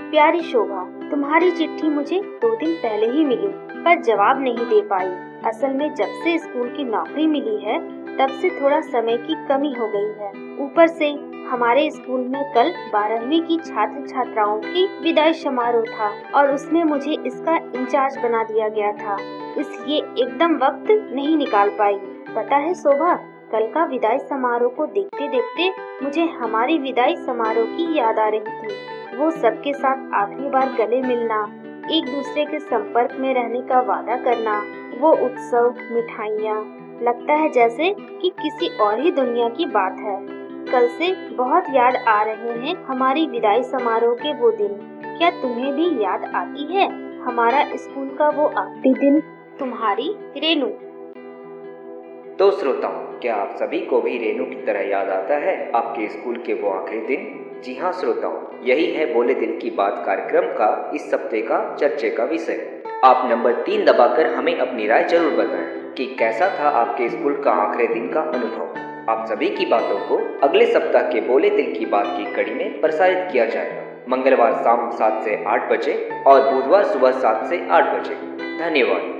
प्यारी शोभा, तुम्हारी चिट्ठी मुझे 2 दिन पहले ही मिली, पर जवाब नहीं दे पाई। असल में जब से स्कूल की नौकरी मिली है, तब से थोड़ा समय की कमी हो गई है। ऊपर से हमारे स्कूल में कल 12वीं की छात्र छात्राओं की विदाई समारोह था और उसमें मुझे इसका इंचार्ज बना दिया गया था, इसलिए एकदम वक्त नहीं निकाल पाई। पता है शोभा, कल का विदाई समारोह को देखते देखते मुझे हमारी विदाई समारोह की याद आ रही थी। वो सबके साथ आखिरी बार गले मिलना, एक दूसरे के संपर्क में रहने का वादा करना, वो उत्सव, मिठाइयाँ, लगता है जैसे कि किसी और ही दुनिया की बात है। कल से बहुत याद आ रहे हैं हमारी विदाई समारोह के वो दिन। क्या तुम्हें भी याद आती है हमारा स्कूल का वो आखिरी दिन? तुम्हारी रेनू। तो श्रोताओं, क्या आप सभी को भी रेनू की तरह याद आता है आपके स्कूल के वो आखिरी दिन? जी हाँ श्रोताओं, यही है बोले दिल की बात कार्यक्रम का इस हफ्ते का चर्चे का विषय। आप नंबर 3 दबाकर हमें अपनी राय जरूर बताएं कि कैसा था आपके स्कूल का आखिरी दिन का अनुभव। आप सभी की बातों को अगले सप्ताह के बोले दिल की बात की कड़ी में प्रसारित किया जाएगा, मंगलवार शाम 7 से 8 बजे और बुधवार सुबह 7 से 8 बजे। धन्यवाद।